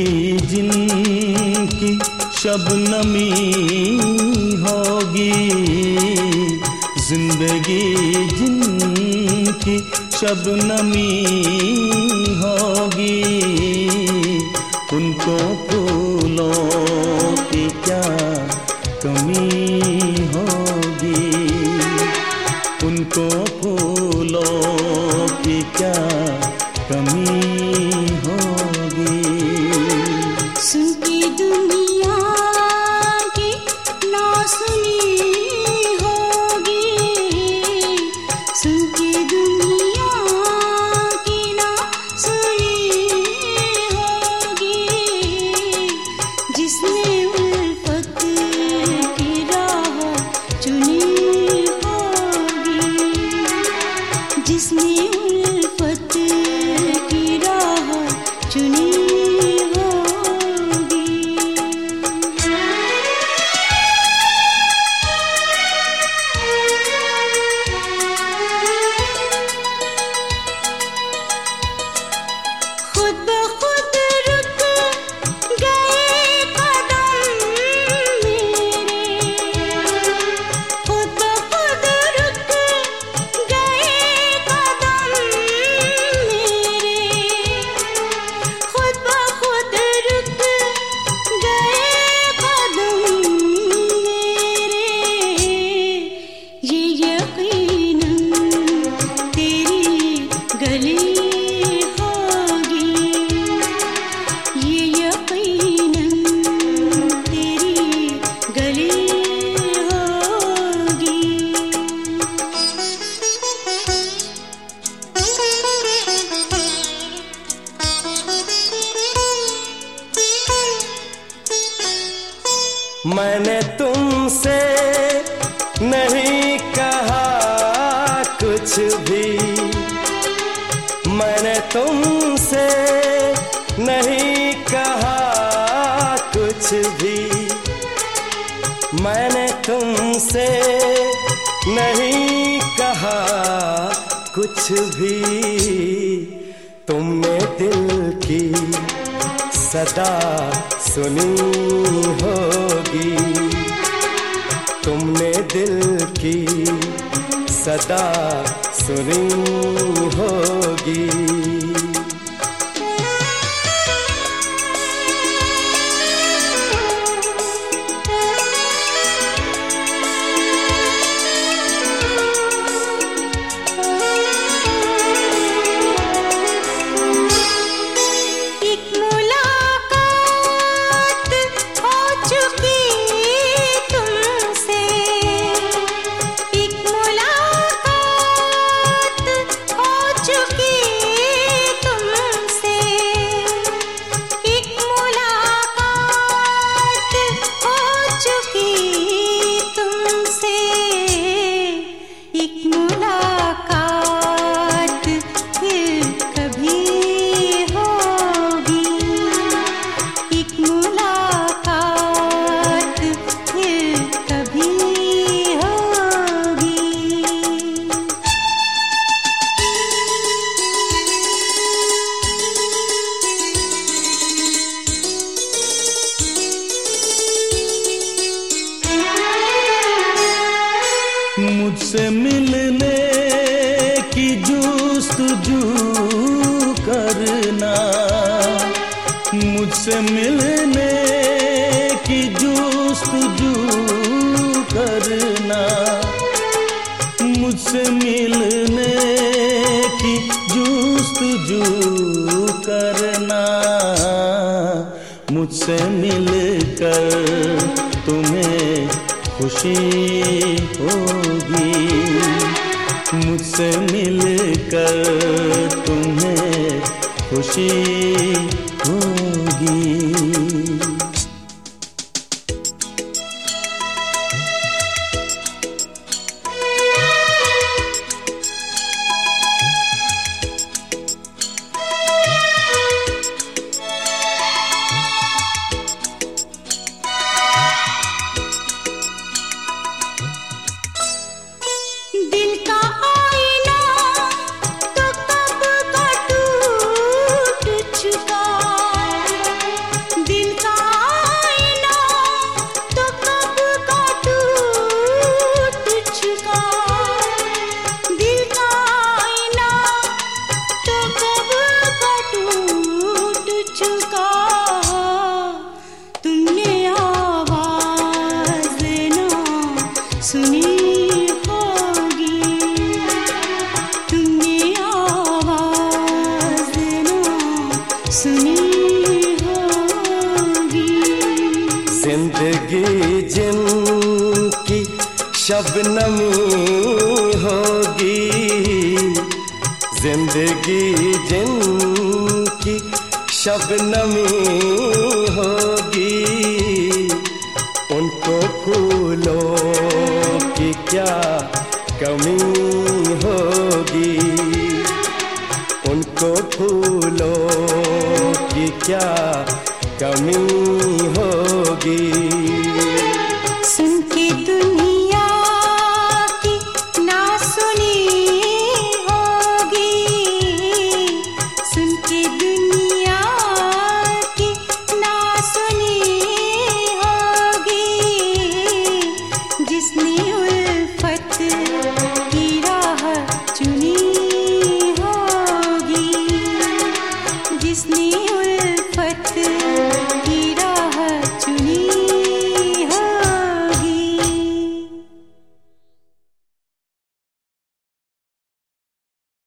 जिनकी शबनमी होगी, जिंदगी जिनकी शबनमी होगी, उनको फूलों की क्या कमी होगी, उनको फूलों की क्या कमी होगी। सुन के दुनिया की ना सुनी होगी, सुन के दुनिया की ना सुनी होगी, जिसने उल्फत की राह चुनी होगी, जिसने उल्फत की राह चुनी होगी। खुद ब खुद रुक गए कदम मेरे, खुद ब खुद रुक गए कदम मेरे, खुद ब खुद रुक गए कदम मेरे, ये यकीनन तेरी गली होगी, ये यकीनन तेरी गली होगी। मैंने तुमसे नहीं कहा कुछ भी, मैंने तुमसे नहीं कहा कुछ भी, मैंने तुमसे नहीं कहा कुछ भी, तुमने दिल की सदा सुनी होगी, तुमने दिल की सदा सुनी होगी। एक मुलाकात हो चुकी तुमसे, एक मुलाकात हो चुकी तुमसे, एक मुलाकात हो चुकी तुमसे, एक मुलाकात फिर कभी होगी, एक मुलाकात फिर कभी होगी। मुझसे मिलने की जुस्तजू करना, मुझसे मिलने की जुस्तजू करना, मुझसे मिलने की जुस्तजू करना, मुझसे मिलकर तुम्हें खुशी होगी, मुझसे मिलकर तुम्हें खुशी होगी। दिल का आईना तो कब का टूट चुका, शबनमी होगी जिंदगी जिनकी शबनमी होगी, उनको फूलों की क्या कमी होगी, उनको फूलों की क्या कमी